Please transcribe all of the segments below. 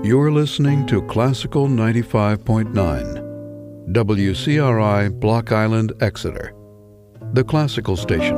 You're listening to Classical 95.9, WCRI Block Island, Exeter, the classical station.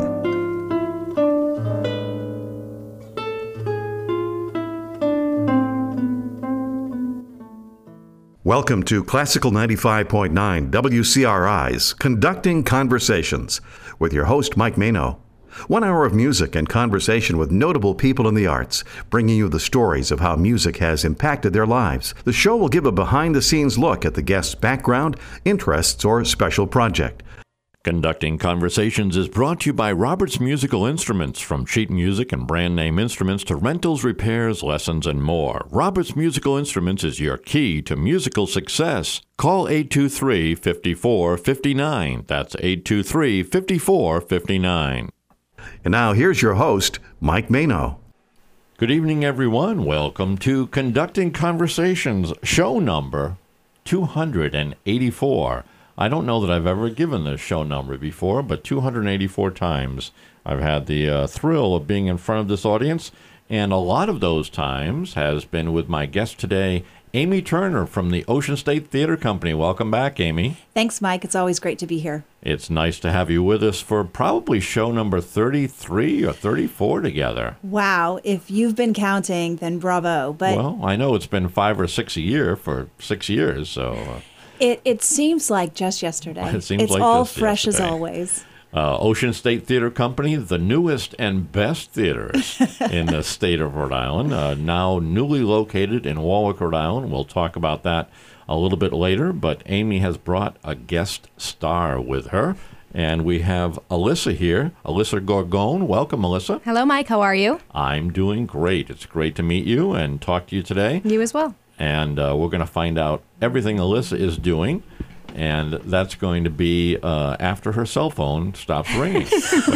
Welcome to Classical 95.9 WCRI's Conducting Conversations with your host, Mike Mano. 1 hour of music and conversation with notable people in the arts, bringing you the stories of how music has impacted their lives. The show will give a behind-the-scenes look at the guest's background, interests, or special project. Conducting Conversations is brought to you by Roberts Musical Instruments, from sheet music and brand name instruments to rentals, repairs, lessons, and more. Roberts Musical Instruments is your key to musical success. Call 823-5459. That's 823-5459. And now here's your host, Mike Mano. Good evening, everyone. Welcome to Conducting Conversations, show number 284. I don't know that I've ever given this show number before, but 284 times I've had the thrill of being in front of this audience, and a lot of those times has been with my guest today, Amy Turner from the Ocean State Theater Company. Welcome back, Amy. Thanks, Mike. It's always great to be here. It's nice to have you with us for probably show number 33 or 34 together. Wow. If you've been counting, then bravo. But well, I know it's been 5 or 6 a year for 6 years, so... It seems like just yesterday. It seems it's like all just fresh yesterday. as always. Ocean State Theater Company, the newest and best theaters in the state of Rhode Island, now newly located in Warwick, Rhode Island. We'll talk about that a little bit later, but Amy has brought a guest star with her, and we have Alyssa here, Alyssa Gorgone. Welcome, Alyssa. Hello, Mike. How are you? I'm doing great. It's great to meet you and talk to you today. You as well. And we're going to find out everything Alyssa is doing, and that's going to be after her cell phone stops ringing.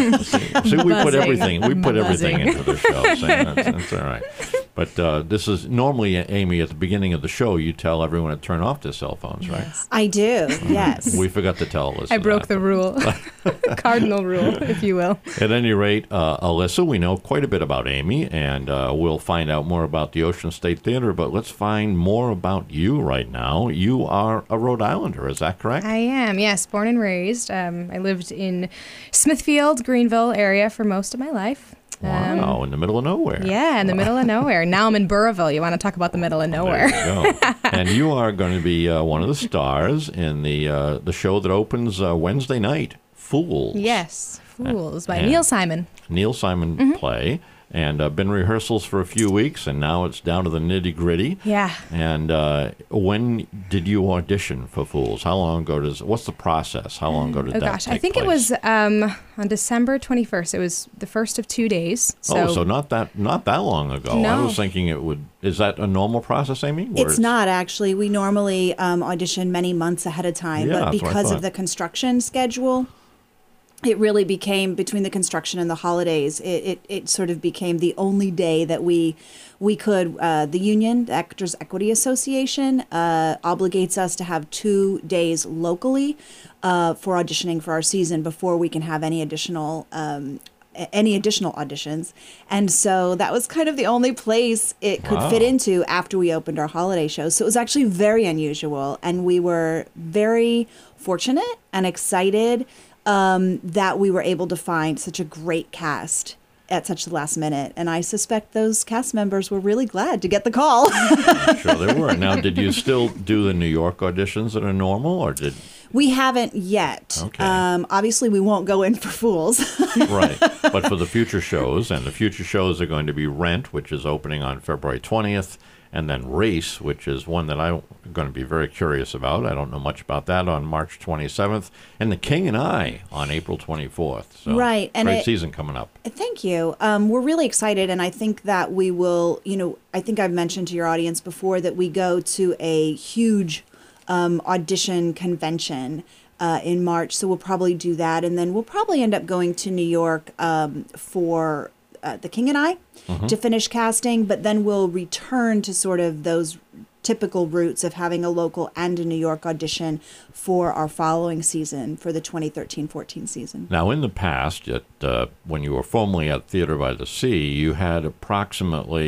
See, we put everything into the show. So that's all right. But this is normally, Amy, at the beginning of the show, you tell everyone to turn off their cell phones, right? Yes. I do, yes. We forgot to tell Alyssa. I broke the rule, cardinal rule, if you will. At any rate, Alyssa, we know quite a bit about Amy, and we'll find out more about the Ocean State Theater, but let's find more about you right now. You are a Rhode Islander, is that correct? I am, yes, born and raised. I lived in Smithfield, Greenville area for most of my life. Wow, in the middle of nowhere. Yeah, in the middle of nowhere. Now I'm in Burrillville. You want to talk about the middle of nowhere. There you go. And you are going to be one of the stars in the show that opens Wednesday night, Fools. Yes, Fools by Neil Simon. Neil Simon play. And been rehearsals for a few weeks, and now it's down to the nitty-gritty. Yeah. And when did you audition for Fools? How long ago what's the process? How long ago did that take place? I think it was on December 21st. It was the first of 2 days. So not that long ago. No. I was thinking is that a normal process, Amy? It's not, actually. We normally audition many months ahead of time, Yeah, but that's what I because thought. of the construction schedule, it really became, between the construction and the holidays, it sort of became the only day that we could, the union, the Actors Equity Association, obligates us to have 2 days locally for auditioning for our season before we can have any additional auditions. And so that was kind of the only place it could fit into after we opened our holiday shows. So it was actually very unusual, and we were very fortunate and excited that we were able to find such a great cast at such the last minute. And I suspect those cast members were really glad to get the call. I'm sure they were. Now, did you still do the New York auditions that are normal, or did... We haven't yet. Okay. Obviously, we won't go in for Fools. Right. But for the future shows, and the future shows are going to be Rent, which is opening on February 20th, and then Race, which is one that I'm going to be very curious about. I don't know much about that, on March 27th, and The King and I on April 24th. So right. And great season coming up. Thank you. We're really excited, and I think that we will, I think I've mentioned to your audience before that we go to a huge audition convention in March, so we'll probably do that, and then we'll probably end up going to New York for The King and I to finish casting, but then we'll return to sort of those typical roots of having a local and a New York audition for our following season, for the 2013-14 season. Now, in the past, when you were formerly at Theater by the Sea, you had approximately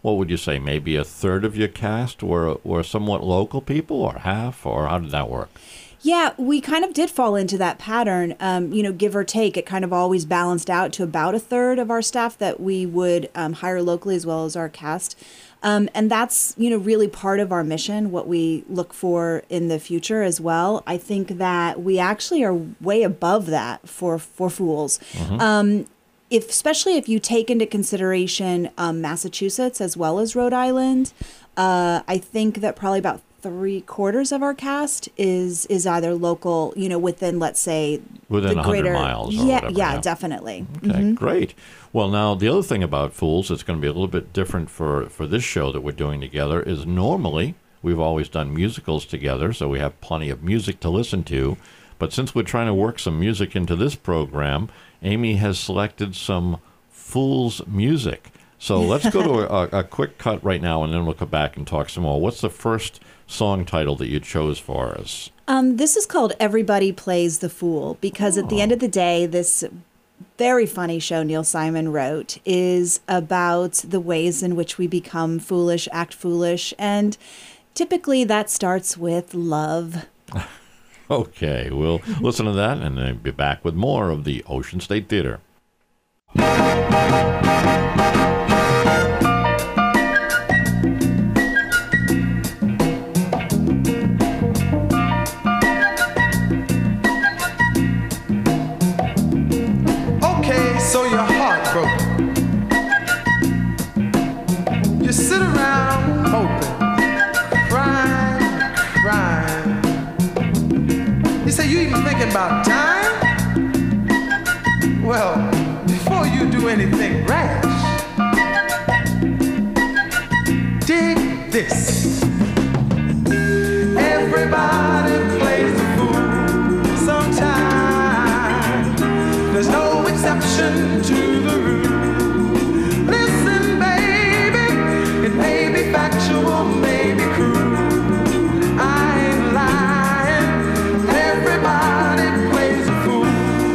what would you say, maybe a third of your cast were somewhat local people, or half, or how did that work? Yeah, we kind of did fall into that pattern, give or take. It kind of always balanced out to about a third of our staff that we would hire locally, as well as our cast. And that's, really part of our mission, what we look for in the future as well. I think that we actually are way above that for Fools. Especially if you take into consideration Massachusetts as well as Rhode Island, I think that probably about 3/4 of our cast is either local, within, let's say, within the 100 greater miles. Or yeah, whatever, yeah, definitely. Okay, great. Well, now the other thing about Fools, it's going to be a little bit different for this show that we're doing together. Is normally we've always done musicals together, so we have plenty of music to listen to. But since we're trying to work some music into this program, Amy has selected some Fools music. So let's go to a quick cut right now, and then we'll come back and talk some more. What's the first song title that you chose for us? This is called Everybody Plays the Fool, because at the end of the day, this very funny show Neil Simon wrote is about the ways in which we become foolish, act foolish, and typically that starts with love. Okay, we'll listen to that and then be back with more of the Ocean State Theater. Okay, so you're heartbroken. You sit around hoping, crying. You say you even thinking about dying? Well, before you do anything rash, dig this. Everybody plays the fool sometimes. There's no exception to the rule. Listen, baby, it may be factual, may be cruel. I ain't lying. Everybody plays a fool.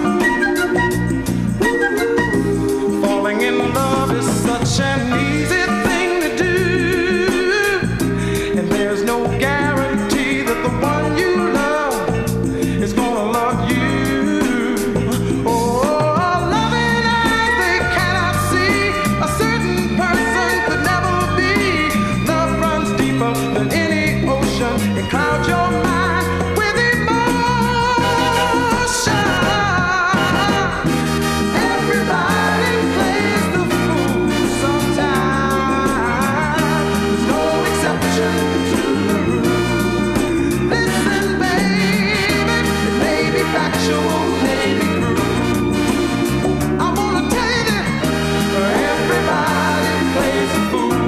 Falling in love is such an easy thing to do, and there's no guarantee that the one you love is gonna love you. Oh, loving eyes they cannot see, a certain person could never be. Love runs deeper than any ocean, it clouds your mind with emotion. Everybody plays the fool sometimes. There's no exception to the rule. Listen, baby, it may be factual, may be cruel. I wanna tell you that everybody plays the fool.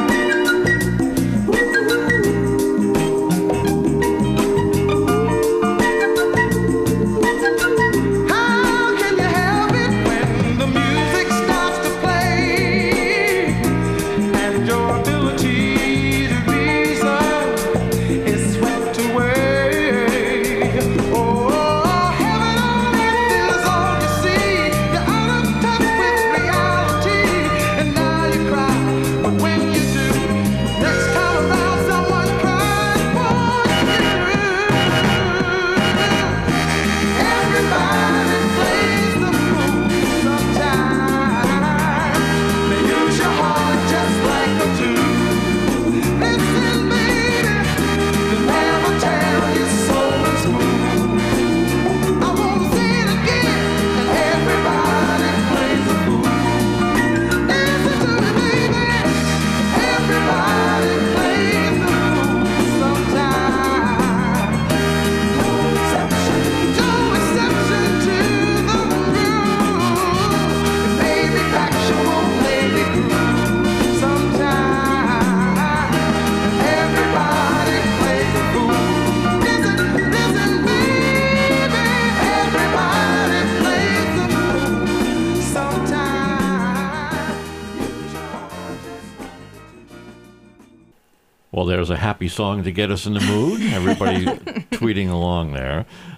How can you help it when the music starts to play and your ability to reason is swept away? Oh, heaven on earth is all you see. You're out of touch with reality, and now you cry. But when you do, next time around, someone cries for you. Everybody plays the fool sometimes. They use your heart just like a tool. Listen, baby, they never tell you soul is smooth. I wanna say it again. Everybody plays the fool. Listen to me, baby. Everybody plays the fool sometimes. No exception to the rule. It may be factual, may be cruel. Sometimes everybody plays the fool. Listen, baby. Everybody plays the fool. Sometimes use your heart just like a tool. Well, there's a happy song to get us in the mood. Everybody tweeting along there.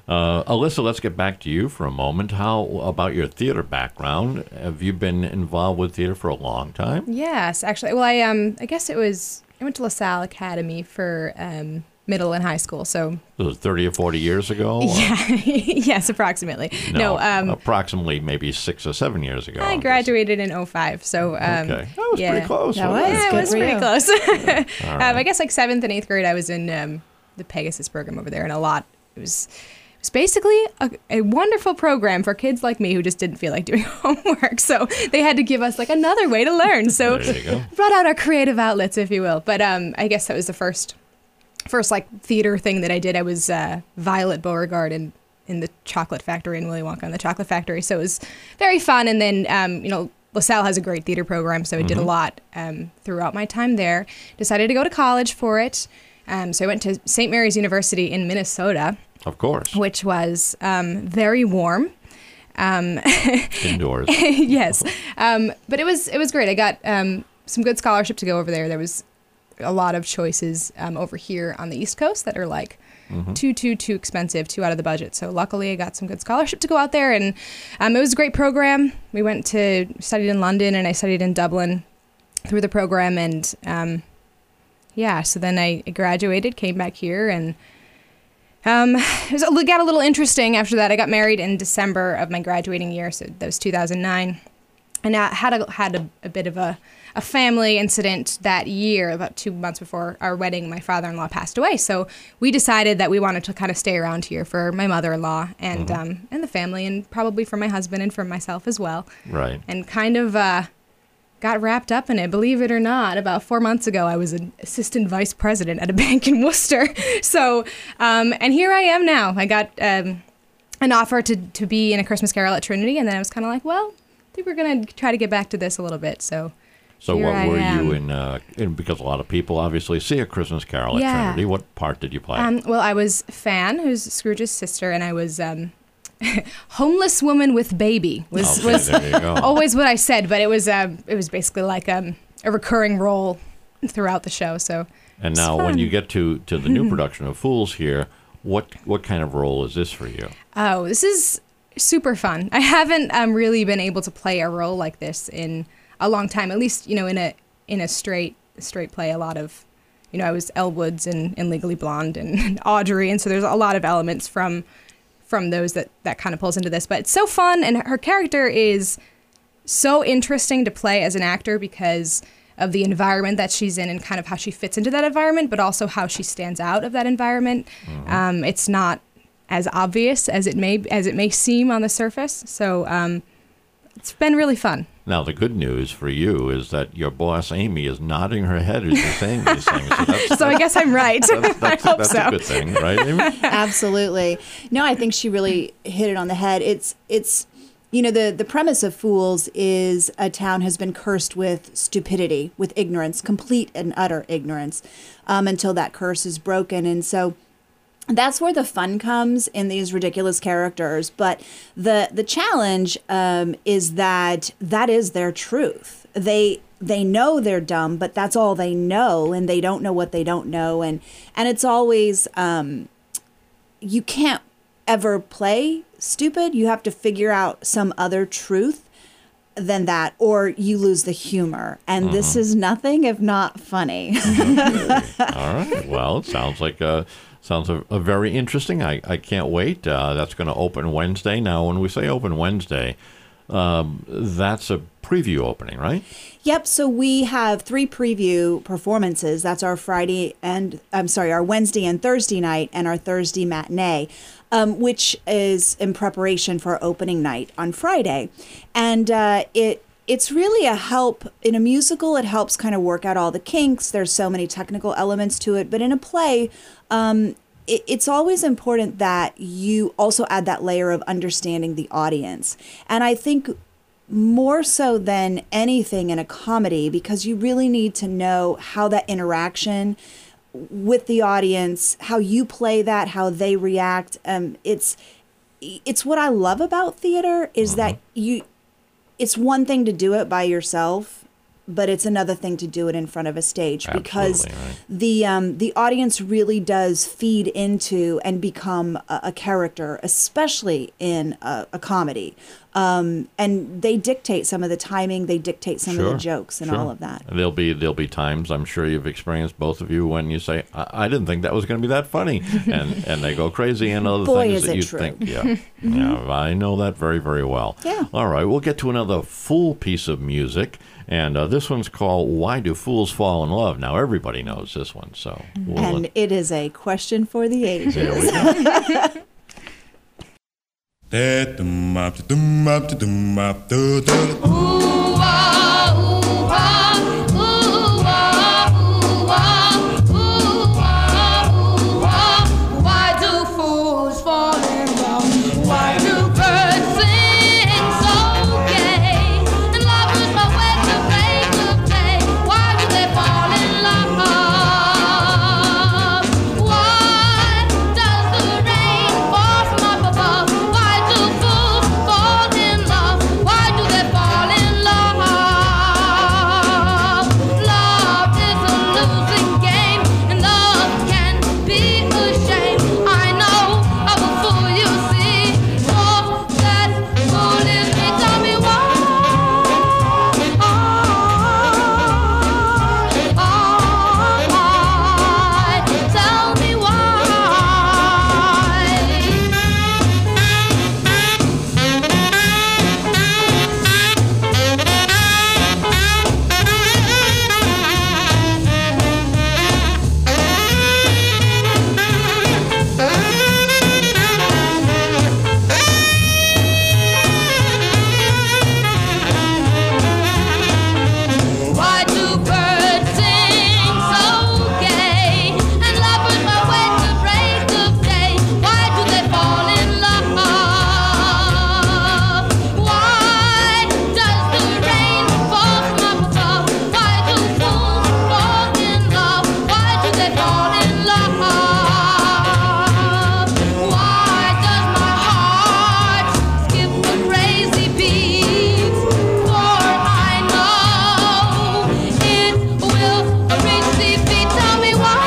Alyssa, let's get back to you for a moment. How about your theater background? Have you been involved with theater for a long time? Yes, actually. Well, I guess I went to LaSalle Academy for middle and high school. So Was it 30 or 40 years ago? yeah, yes, approximately. No, approximately maybe 6 or 7 years ago. I graduated in 05. So Okay. That was pretty close. That wasn't was. it? Yeah, it Good was for pretty you. close. All right. I guess like 7th and 8th grade, I was in the Pegasus program over there, and it was basically a wonderful program for kids like me who just didn't feel like doing homework. So they had to give us like another way to learn. So There you go. brought out our creative outlets, if you will. But I guess that was the first like theater thing that I did. I was Violet Beauregard in the Chocolate Factory in Willy Wonka and the Chocolate Factory. So it was very fun. And then LaSalle has a great theater program, so I did a lot throughout my time there. Decided to go to college for it. So I went to St. Mary's University in Minnesota, Of course. which was very warm. Indoors. Yes, but it was great. I got some good scholarship to go over there. There was a lot of choices over here on the East Coast that are like too expensive, too out of the budget. So luckily, I got some good scholarship to go out there, and it was a great program. We went to studied in London, and I studied in Dublin through the program, and so then I graduated, came back here, and it got a little interesting after that. I got married in December of my graduating year, so that was 2009. And I had a bit of a family incident that year, about 2 months before our wedding. My father-in-law passed away, so we decided that we wanted to kind of stay around here for my mother-in-law and the family, and probably for my husband and for myself as well. Right. And kind of got wrapped up in it. Believe it or not, about 4 months ago, I was an assistant vice president at a bank in Worcester. So, and here I am now. I got an offer to be in A Christmas Carol at Trinity, and then I was kind of like, well, I think we're going to try to get back to this a little bit. So here what I were am. you in? Because a lot of people obviously see A Christmas Carol at Yeah. Trinity. What part did you play? Well, I was Fan, who's Scrooge's sister, and I was homeless woman with baby. Was there you go. always what I said, but it was basically like a recurring role throughout the show. So And it's now, when fun. you get to the new production of Fools here, what kind of role is this for you? Oh, this is super fun. I haven't really been able to play a role like this in a long time. At least, in a straight play. A lot of, I was Elle Woods in Legally Blonde and Audrey, and so there's a lot of elements from those that kind of pulls into this. But it's so fun, and her character is so interesting to play as an actor because of the environment that she's in and kind of how she fits into that environment, but also how she stands out of that environment. It's not as obvious as it may seem on the surface. So it's been really fun. Now, the good news for you is that your boss, Amy, is nodding her head as you're saying these things. So I guess I'm right. I hope That's so. a good thing, right, Amy? Absolutely. No, I think she really hit it on the head. It's the premise of Fools is a town has been cursed with stupidity, with ignorance, complete and utter ignorance, until that curse is broken. And so that's where the fun comes in these ridiculous characters. But the challenge is that is their truth. They know they're dumb, but that's all they know, and they don't know what they don't know. And it's always you can't ever play stupid. You have to figure out some other truth than that, or you lose the humor. And this is nothing if not funny. All right. Well, it sounds like a very interesting. I can't wait. That's going to open Wednesday. Now, when we say open Wednesday, that's a preview opening, right? Yep. So we have 3 preview performances. That's our our Wednesday and Thursday night, and our Thursday matinee, which is in preparation for opening night on Friday. And it's really a help. In a musical, it helps kind of work out all the kinks. There's so many technical elements to it. But in a play, it's always important that you also add that layer of understanding the audience. And I think more so than anything in a comedy, because you really need to know how that interaction with the audience, how you play that, how they react. It's what I love about theater is that it's one thing to do it by yourself, but it's another thing to do it in front of a stage because Absolutely, right. the audience really does feed into and become a character, especially in a comedy. And they dictate some of the timing, they dictate some of the jokes and all of that. There'll be times, I'm sure you've experienced, both of you, when you say, I didn't think that was going to be that funny, and they go crazy, and other Boy, things is that it you true. think, yeah, I know that very, very well. Yeah. All right, we'll get to another Fool piece of music, and this one's called "Why Do Fools Fall in Love?" Now, everybody knows this one, so And it is a question for the ages. there we go. Why do fools fall in love? Why do birds sing so gay? And lovers are wed to break of day. Why do they fall in love? Why does the rain fall from up above? Why do fools fall in love? Why do they fall in love? Love is a losing game, and love can be a shame. I know of a fool you see. Oh, that fool is me. Tell me why. Tell me why. Why do birds sing so gay? And lovers are wed to break of day. Why do they fall in love? Why does the rain fall from up above? Why do fools fall in love? Why do they fall in love? Why does my heart skip a crazy beat? For I know it will reach defeat. Tell me why.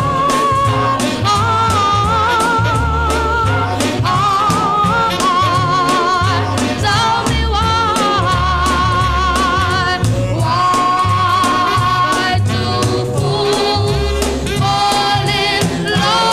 Tell me why. Why do fools fall in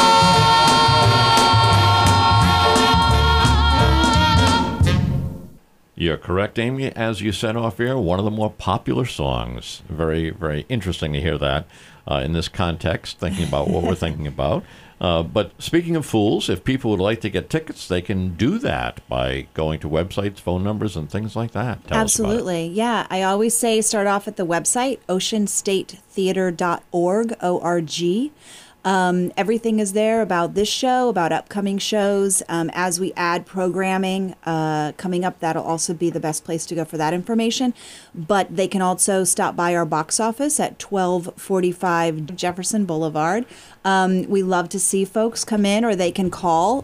love? You're correct, Amy. As you said off air, one of the more popular songs. Very, very interesting to hear that in this context, thinking about what we're thinking about. But speaking of fools, if people would like to get tickets, they can do that by going to websites, phone numbers, and things like that. Tell us about it. Absolutely. Yeah. I always say start off at the website, oceanstatetheater.org, O-R-G. Everything is there about this show, about upcoming shows. As we add programming coming up, that'll also be the best place to go for that information. But they can also stop by our box office at 1245 Jefferson Boulevard. We love to see folks come in, or they can call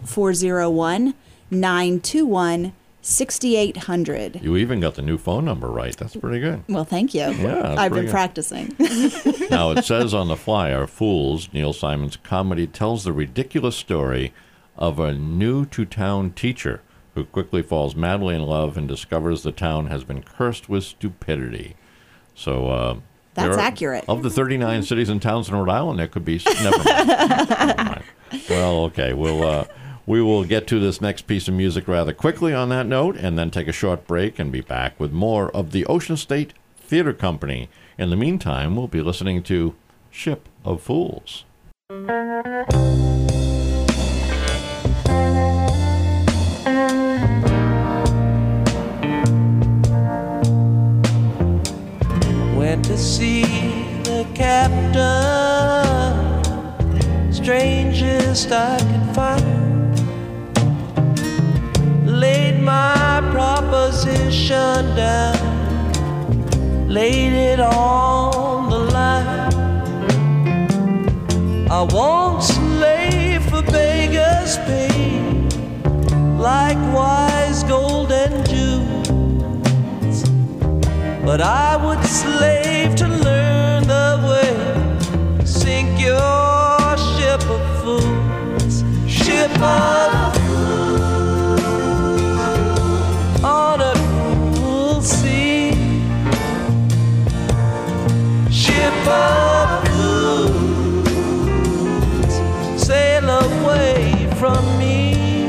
401-921-6800. You even got the new phone number right. That's pretty good. Well, thank you. that's I've pretty been good. practicing. Now, it says on the flyer, Fools, Neil Simon's comedy, tells the ridiculous story of a new-to-town teacher who quickly falls madly in love and discovers the town has been cursed with stupidity. So, That's there are- accurate. Of the 39 cities and towns in Rhode Island, there could be... Never mind. Never mind. Well, okay, we will get to this next piece of music rather quickly on that note, and then take a short break and be back with more of the Ocean State Theater Company. In the meantime, we'll be listening to Ship of Fools. Went to see the captain, strangest I could find. Laid my proposition down, laid it on the line. I won't slave for beggars' pay, likewise gold and jewels. but I would slave to learn the way. Sink your ship of fools, ship of fools, on a cruel sea. Ship of fools, sail away from me.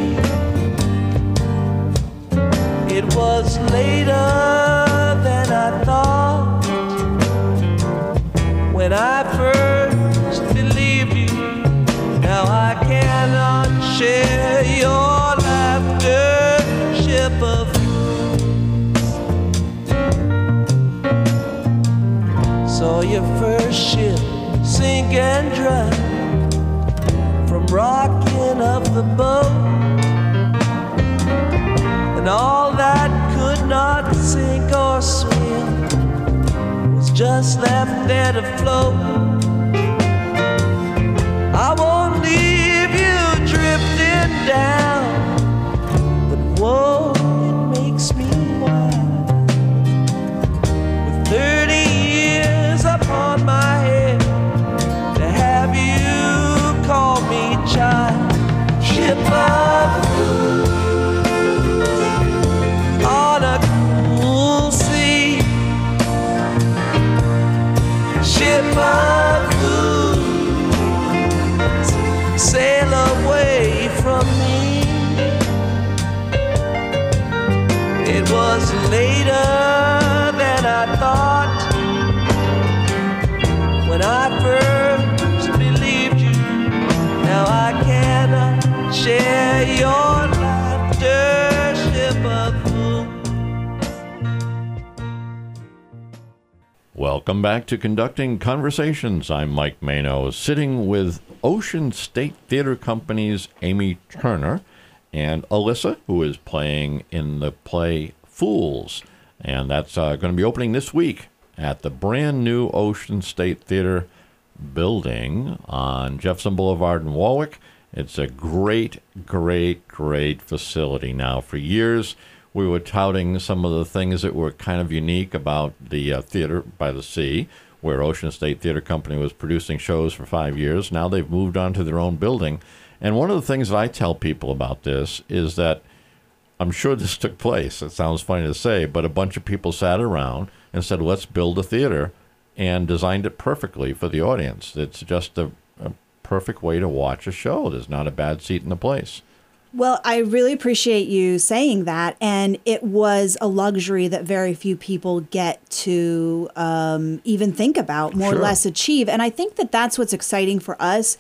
It was later than I thought when I first believed you. Now I cannot share your laughter, ship of fools. Saw your first ship sink and drown from rocking of the boat. And all that could not sink or swim was just left there to float. I won't leave you drifting down, but whoa, it makes me wild. With 30 years upon my head, to have you call me child. Ship of fools, on a cool sea. Ship of fools, sail away from me. It was later than I thought when I first believed you. Now I cannot share your laughter, ship of fools. Welcome back to Conducting Conversations. I'm Mike Mano, sitting with Ocean State Theater Company's Amy Turner and Alyssa, who is playing in the play Fools. And that's going to be opening this week at the brand new Ocean State Theater building on Jefferson Boulevard in Warwick. It's a great, great, great facility. Now, for years, we were touting some of the things that were kind of unique about the Theater by the Sea, where Ocean State Theater Company was producing shows for 5 years. Now they've moved on to their own building. And one of the things that I tell people about this is that I'm sure this took place. It sounds funny to say, but a bunch of people sat around and said, let's build a theater, and designed it perfectly for the audience. It's just a perfect way to watch a show. There's not a bad seat in the place. Well, I really appreciate you saying that. And it was a luxury that very few people get to even think about, more or less achieve. And I think that that's what's exciting for us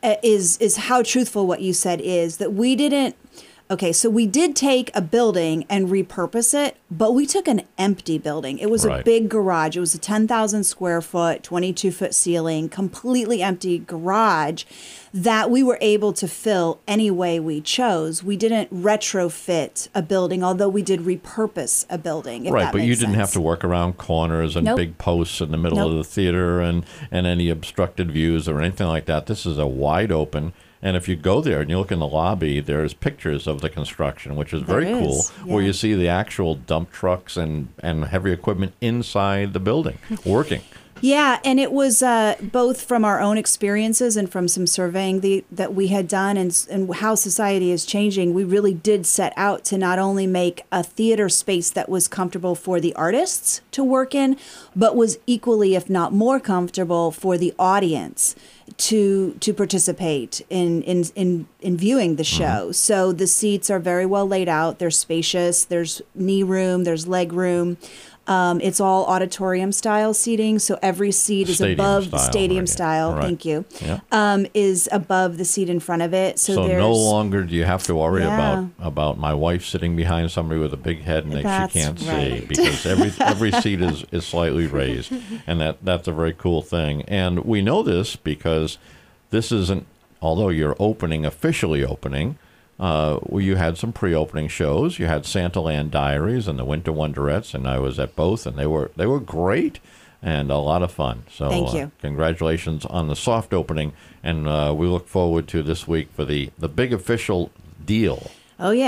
is how truthful what you said is, that we didn't. Okay, so we did take a building and repurpose it, but we took an empty building. It was a big garage. It was a 10,000 square foot, 22-foot ceiling, completely empty garage that we were able to fill any way we chose. We didn't retrofit a building, although we did repurpose a building. If that But you makes didn't have sense. to work around corners and Nope. big posts in the middle of the theater and any obstructed views or anything like that. This is a wide open. And if you go there and you look in the lobby, there's pictures of the construction, which is very There cool, is, where yeah. you see the actual dump trucks and heavy equipment inside the building working. Yeah, and it was both from our own experiences and from some surveying that we had done and how society is changing. We really did set out to not only make a theater space that was comfortable for the artists to work in, but was equally, if not more comfortable for the audience to participate in viewing the show. So the seats are very well laid out. They're spacious. There's knee room. There's leg room. It's all auditorium style seating, so every seat is Stadium above the style, stadium right, style. right. Thank you. Yeah. Is above the seat in front of it. So there's no longer do you have to worry Yeah. about my wife sitting behind somebody with a big head and that That's she can't see, right. because every seat is slightly raised, and that's a very cool thing. And we know this because this isn't, although you're officially opening. You had some pre-opening shows. You had Santaland Diaries and the Winter Wonderettes, and I was at both, and they were great and a lot of fun. So Thank you. Congratulations on the soft opening, and we look forward to this week for the big official deal. Oh yeah.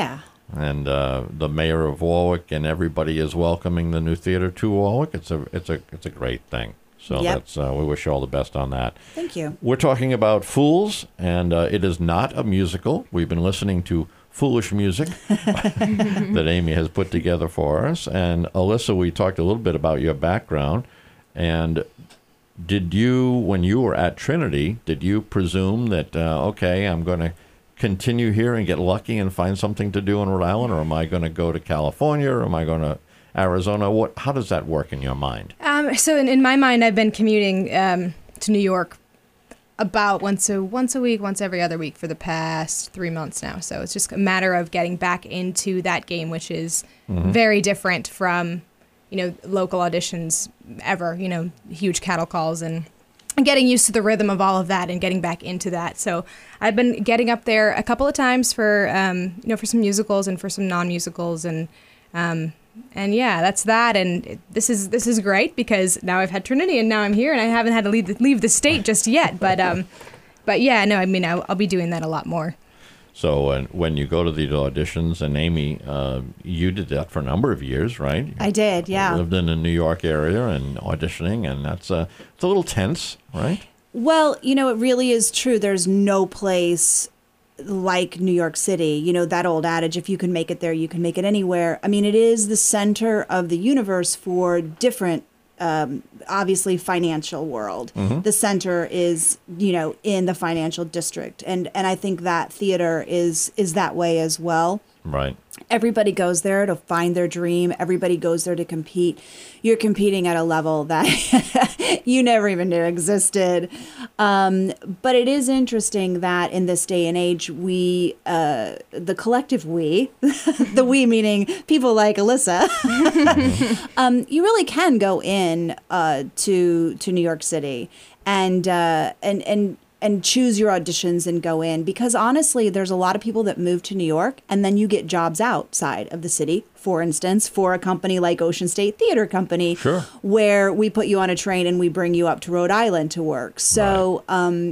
and the mayor of Warwick and everybody is welcoming the new theater to Warwick. It's a great thing. So Yep. that's we wish you all the best on that. Thank you. We're talking about Fools, and it is not a musical. We've been listening to foolish music that Amy has put together for us. And Alyssa, we talked a little bit about your background. And did you, when you were at Trinity, did you presume that, okay, I'm going to continue here and get lucky and find something to do in Rhode Island, or am I going to go to California, or am I going to Arizona? How does that work in your mind? So in my mind, I've been commuting to New York about once a week, once every other week for the past 3 months now. So it's just a matter of getting back into that game, which is very different from, local auditions ever, huge cattle calls and getting used to the rhythm of all of that and getting back into that. So I've been getting up there a couple of times for, for some musicals and for some non-musicals and yeah, that's that. And this is great because now I've had Trinity and now I'm here and I haven't had to leave the state just yet. But yeah, no, I mean, I'll be doing that a lot more. So when you go to the auditions, and Amy, you did that for a number of years, right? I did, yeah. You lived in the New York area and auditioning, and it's a little tense, right? Well, it really is true. There's no place like New York City. That old adage, if you can make it there, you can make it anywhere. I mean, it is the center of the universe for different, obviously, financial world. The center is, in the financial district. And I think that theater is that way as well. Right. Everybody goes there to find their dream. Everybody goes there to compete. You're competing at a level that you never even knew existed. But it is interesting that in this day and age, we, the collective we, the we meaning people like Alyssa, you really can go in to New York City and choose your auditions and go in, because honestly, there's a lot of people that move to New York and then you get jobs outside of the city. For instance, for a company like Ocean State Theater Company, sure, where we put you on a train and we bring you up to Rhode Island to work. So,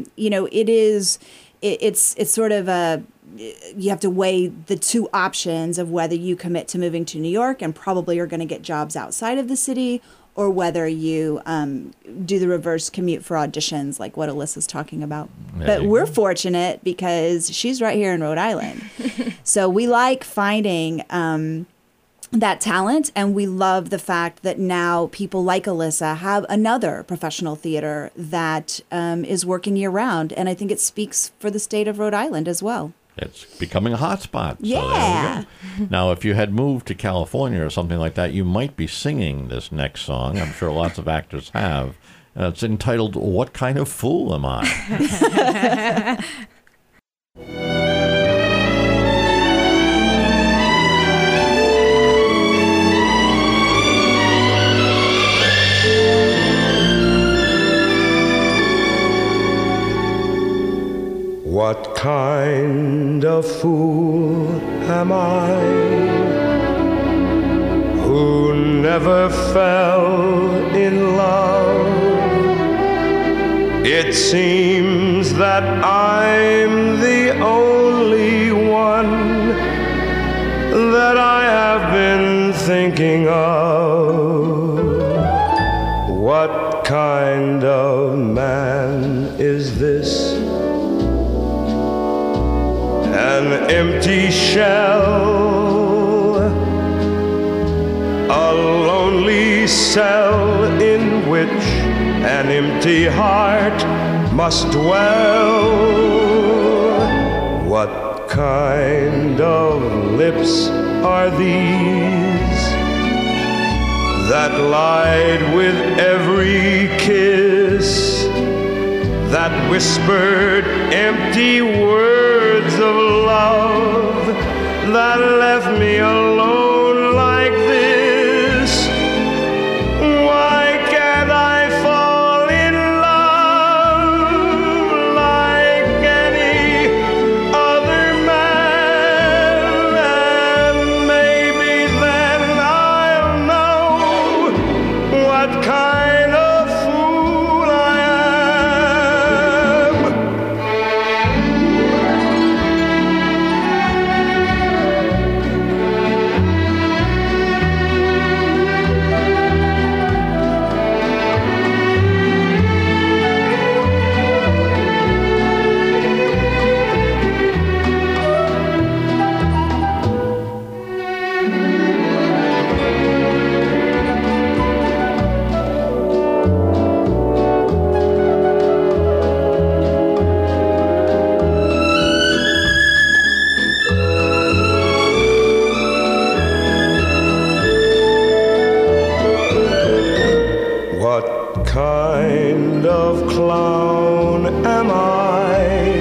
it's sort of you have to weigh the two options of whether you commit to moving to New York and probably are going to get jobs outside of the city, or whether you do the reverse commute for auditions like what Alyssa's talking about. But we're fortunate because she's right here in Rhode Island. So we like finding that talent, and we love the fact that now people like Alyssa have another professional theater that is working year-round. And I think it speaks for the state of Rhode Island as well. It's becoming a hot spot. Yeah. So there we go. Now, if you had moved to California or something like that, you might be singing this next song. I'm sure lots of actors have. It's entitled, What Kind of Fool Am I? What kind of fool am I who never fell in love? It seems that I'm the only one that I have been thinking of. What kind of man is this? An empty shell, a lonely cell in which an empty heart must dwell. What kind of lips are these that lied with every kiss, that whispered empty words of love, that left me alone like this? Why can't I fall in love like any other man? And maybe then I'll know what kind of fool I am. kind of clown am I?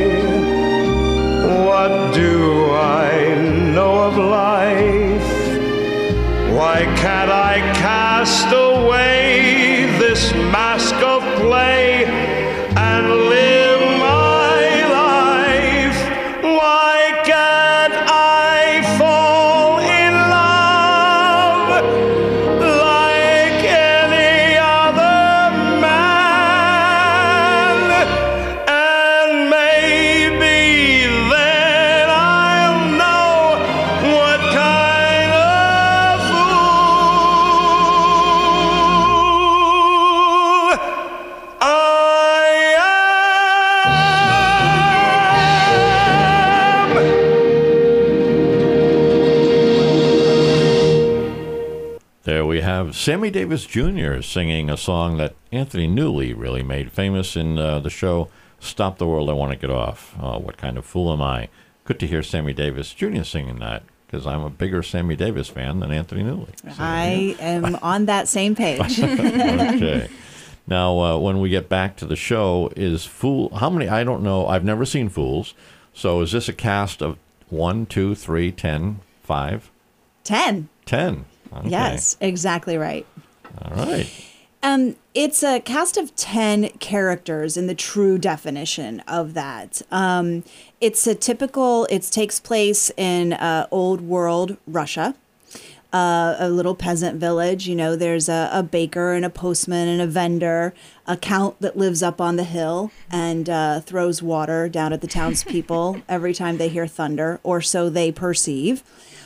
What do I know of life? Why can't I cast away this mask of play and live my life? Why can't I fall in love like any other man? And maybe then I'll know what kind of fool I am. There we have Sammy Davis Jr. singing a song that Anthony Newley really made famous in the show Stop the World, I Want to Get Off. What Kind of Fool Am I? Good to hear Sammy Davis Jr. singing that, because I'm a bigger Sammy Davis fan than Anthony Newley. I am on that same page. Okay. Now, when we get back to the show, is Fool... How many... I don't know. I've never seen Fools. So is this a cast of 1, 2, 3, 10, 5? 10. 10. Okay. Yes, exactly right. All right. It's a cast of 10 characters in the true definition of that. It's a typical, it takes place in old world Russia, a little peasant village. You know, there's a baker and a postman and a vendor, a count that lives up on the hill and throws water down at the townspeople every time they hear thunder, or so they perceive.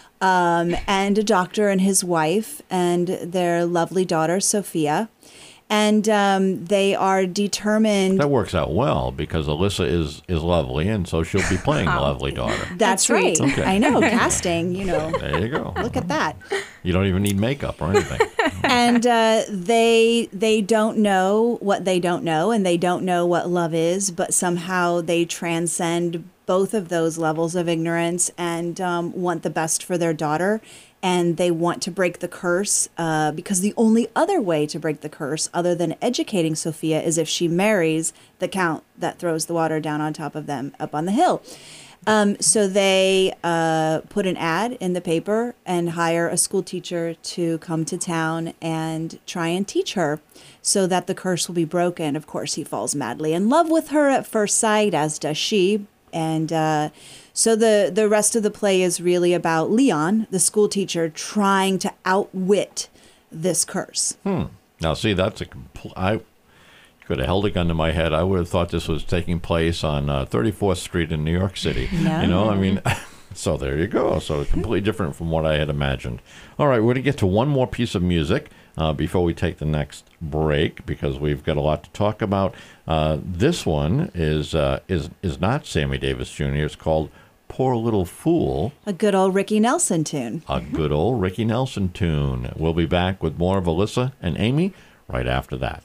And a doctor and his wife and their lovely daughter, Sophia. And they are determined. That works out well because Alyssa is lovely, and so she'll be playing the lovely daughter. That's right. Okay. I know, casting, you know. There you go. Look at that. You don't even need makeup or anything. And they don't know what they don't know, and they don't know what love is, but somehow they transcend both of those levels of ignorance and want the best for their daughter. And they want to break the curse because the only other way to break the curse, other than educating Sophia, is if she marries the count that throws the water down on top of them up on the hill. So they put an ad in the paper and hire a school teacher to come to town and try and teach her so that the curse will be broken. Of course, he falls madly in love with her at first sight, as does she. And so the rest of the play is really about Leon, the school teacher, trying to outwit this curse. Now, see, that's I could have held a gun to my head. I would have thought this was taking place on 34th Street in New York City. No. You know, I mean, so there you go. So completely different from what I had imagined. All right, we're going to get to one more piece of music before we take the next break, because we've got a lot to talk about. This one is not Sammy Davis Jr. It's called Poor Little Fool. A good old Ricky Nelson tune. A good old Ricky Nelson tune. We'll be back with more of Alyssa and Amy right after that.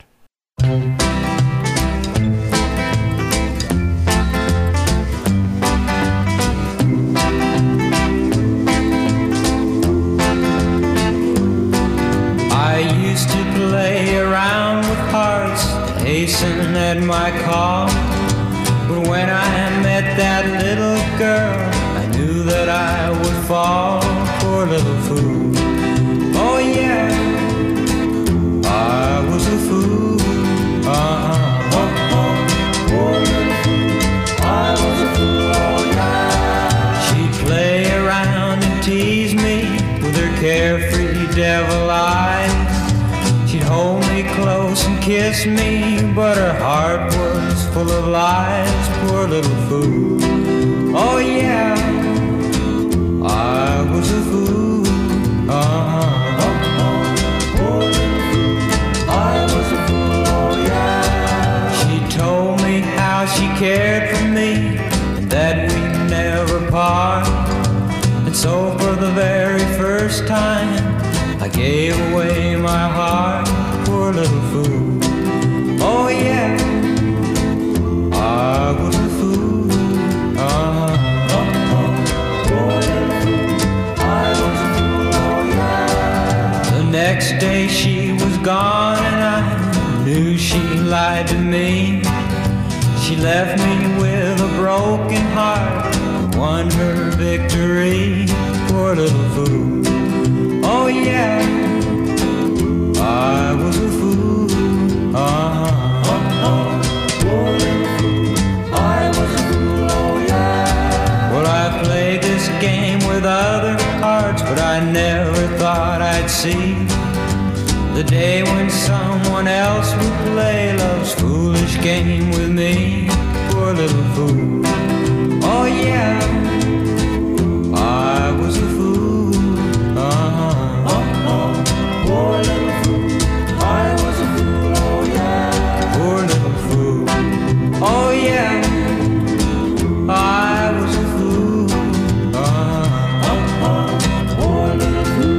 I used to play around with hearts, hasten at my call. But when I met that little girl, I knew that I would fall. Poor little fool. Oh yeah, I was a fool. Poor little fool. I was a fool. Oh yeah. She'd play around and tease me with her carefree devil eyes. She'd hold me close and kiss me, but her heart was full of lies. Poor little fool. Oh yeah, I was a fool. Poor little fool. I was a fool. Oh yeah. She told me how she cared for me and that we'd never part. And so for the very first time I gave away my heart. Poor little fool. Oh yeah, I was a fool. Poor little fool. I was a fool. Oh yeah. The next day she was gone and I knew she lied. lied to me. She left me with a broken heart, won her victory, poor little fool. Oh yeah, I was a fool. Poor little fool, I was a fool, oh yeah. Well, I played this game with other hearts, but I never thought I'd see the day when someone else would play love's foolish game with me. Poor little fool. Oh yeah, I was a fool. Poor little fool. I was a fool. Oh yeah. Poor little fool. Oh yeah, I was a fool. Poor little fool.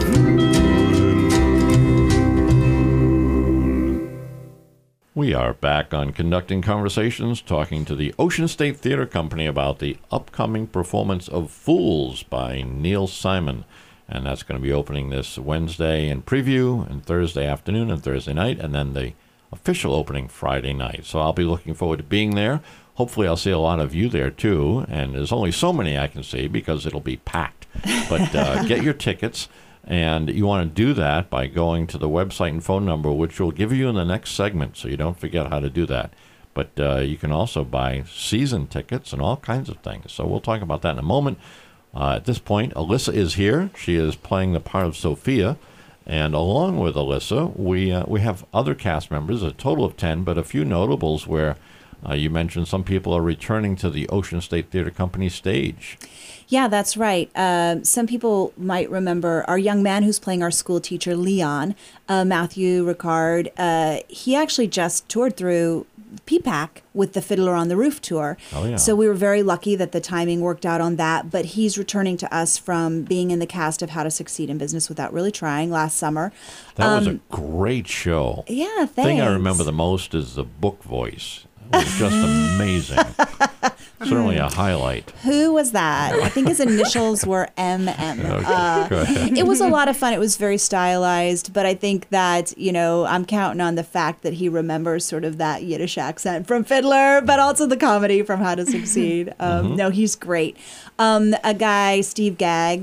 We are back on Conducting Conversations, talking to the Ocean State Theater Company about the upcoming performance of Fools by Neil Simon. And that's going to be opening this Wednesday in preview, and Thursday afternoon and Thursday night, and then the official opening Friday night. So I'll be looking forward to being there. Hopefully I'll see a lot of you there too. And there's only so many I can see because it'll be packed. But get your tickets. And you want to do that by going to the website and phone number, which we'll give you in the next segment, so you don't forget how to do that. But you can also buy season tickets and all kinds of things. So we'll talk about that in a moment. At this point, Alyssa is here. She is playing the part of Sophia. And along with Alyssa, we have other cast members, a total of 10, but a few notables where you mentioned some people are returning to the Ocean State Theater Company stage. Yeah, that's right. Some people might remember our young man who's playing our school teacher, Leon, Matthew Ricard. He actually just toured through PPAC with the Fiddler on the Roof tour. Oh, yeah. So we were very lucky that the timing worked out on that. But he's returning to us from being in the cast of How to Succeed in Business Without Really Trying last summer. That was a great show. Yeah, thanks. The thing I remember the most is the book voice. It was just amazing. Certainly a highlight. Who was that? I think his initials were MM. Okay, go ahead. It was a lot of fun. It was very stylized, but I think that, I'm counting on the fact that he remembers sort of that Yiddish accent from Fiddler, but also the comedy from How to Succeed. No, he's great. A guy, Steve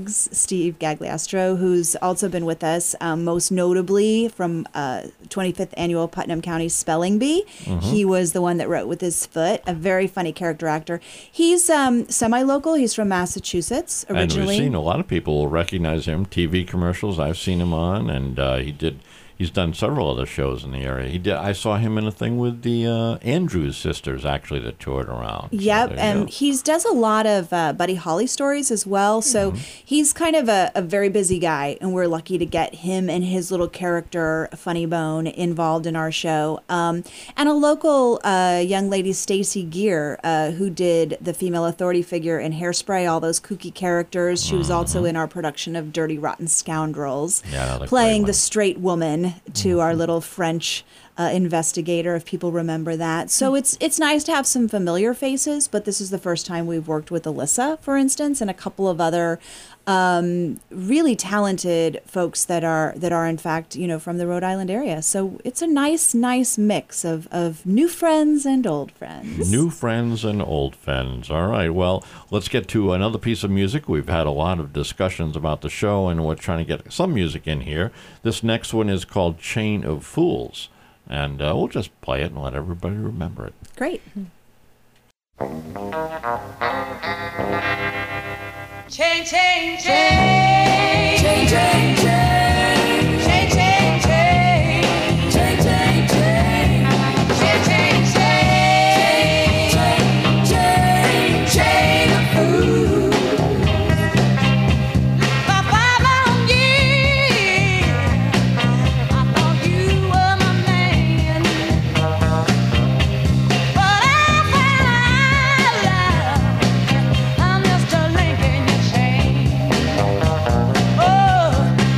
Gagliastro, who's also been with us, most notably from 25th Annual Putnam County Spelling Bee. He was the one that wrote with his foot, a very funny character actor. He's semi-local. He's from Massachusetts originally. And we've seen a lot of people recognize him. TV commercials I've seen him on, and he's done several other shows in the area. I saw him in a thing with the Andrews sisters, actually, that toured around. Yep, So and he does a lot of Buddy Holly stories as well. So he's kind of a very busy guy, and we're lucky to get him and his little character, Funny Bone, involved in our show. And a local young lady, Stacy Gear, who did the female authority figure in Hairspray, all those kooky characters. She was also in our production of Dirty Rotten Scoundrels, playing the straight woman to our little French investigator, if people remember that. So it's nice to have some familiar faces, but this is the first time we've worked with Alyssa, for instance, and a couple of other really talented folks that are in fact, from the Rhode Island area. So it's a nice mix of new friends and old friends. New friends and old friends. All right. Well, let's get to another piece of music. We've had a lot of discussions about the show, and we're trying to get some music in here. This next one is called Chain of Fools. And we'll just play it and let everybody remember it. Great. Chain, chain, chain. Chain, chain, chain. Chain, chain, chain. Chain, chain, chain. Chain, chain, chain. Chain, chain of fools. For 5 long years, I thought you were my man. But I found out I'm just a link in your chain. Oh,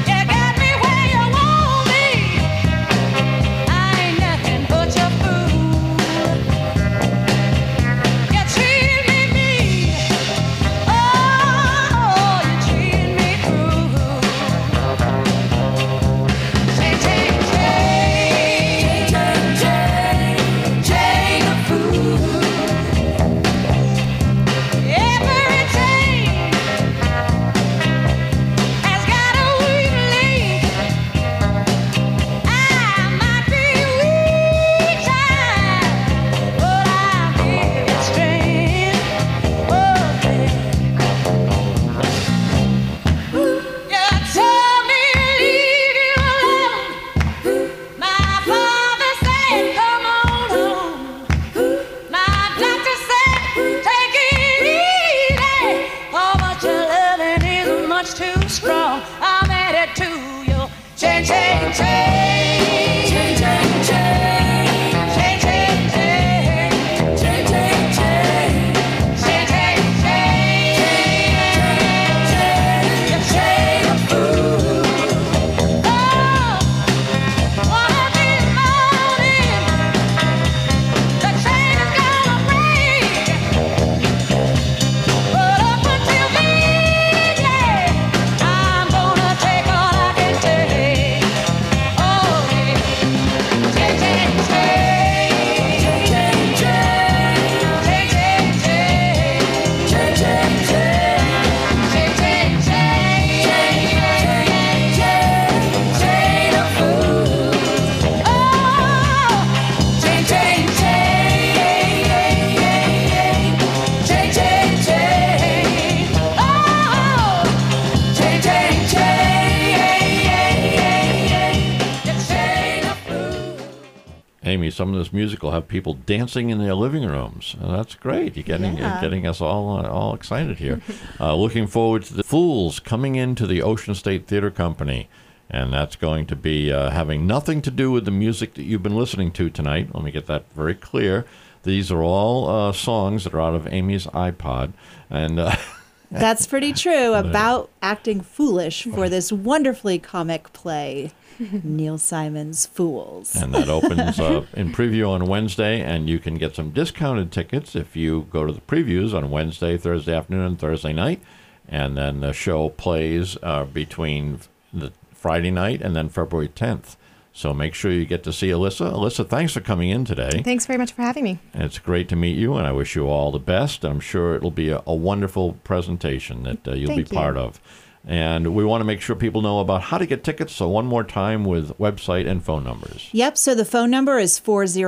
some of this music will have people dancing in their living rooms. That's great. You're getting us all excited here. Looking forward to the Fools coming into the Ocean State Theater Company. And that's going to be having nothing to do with the music that you've been listening to tonight. Let me get that very clear. These are all songs that are out of Amy's iPod. And that's pretty true about acting foolish for this wonderfully comic play, Neil Simon's Fools. And that opens in preview on Wednesday, and you can get some discounted tickets if you go to the previews on Wednesday, Thursday afternoon, and Thursday night. And then the show plays between the Friday night and then February 10th. So make sure you get to see Alyssa. Alyssa, thanks for coming in today. Thanks very much for having me. And it's great to meet you, and I wish you all the best. I'm sure it'll be a wonderful presentation that you'll be part of. And we want to make sure people know about how to get tickets. So one more time with website and phone numbers. Yep. So the phone number is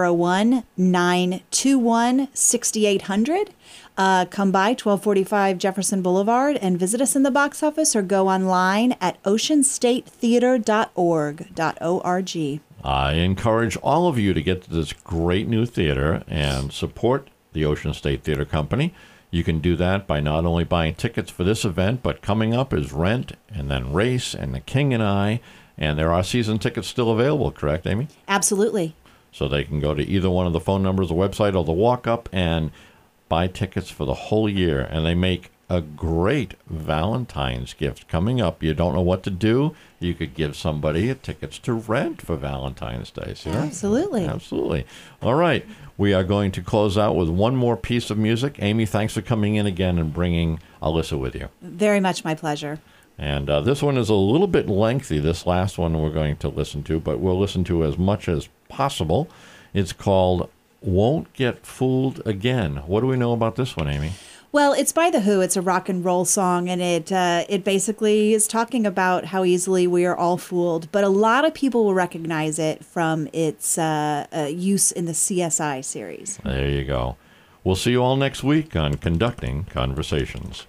401-921-6800. Come by 1245 Jefferson Boulevard and visit us in the box office or go online at oceanstatetheater.org. I encourage all of you to get to this great new theater and support the Ocean State Theater Company. You can do that by not only buying tickets for this event, but coming up is Rent and then Race and The King and I. And there are season tickets still available, correct, Amy? Absolutely. So they can go to either one of the phone numbers, the website, or the walk-up and buy tickets for the whole year. And they make a great Valentine's gift coming up. You don't know what to do? You could give somebody tickets to Rent for Valentine's Day. See that? Absolutely. Absolutely. All right. We are going to close out with one more piece of music. Amy, thanks for coming in again and bringing Alyssa with you. Very much my pleasure. And this one is a little bit lengthy, this last one we're going to listen to, but we'll listen to as much as possible. It's called Won't Get Fooled Again. What do we know about this one, Amy? Well, it's by The Who. It's a rock and roll song, and it basically is talking about how easily we are all fooled. But a lot of people will recognize it from its use in the CSI series. There you go. We'll see you all next week on Conducting Conversations.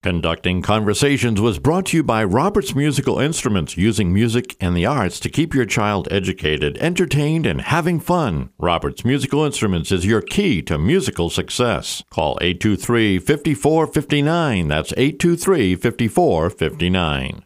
Conducting Conversations was brought to you by Roberts Musical Instruments, using music and the arts to keep your child educated, entertained, and having fun. Roberts Musical Instruments is your key to musical success. Call 823-5459. That's 823-5459.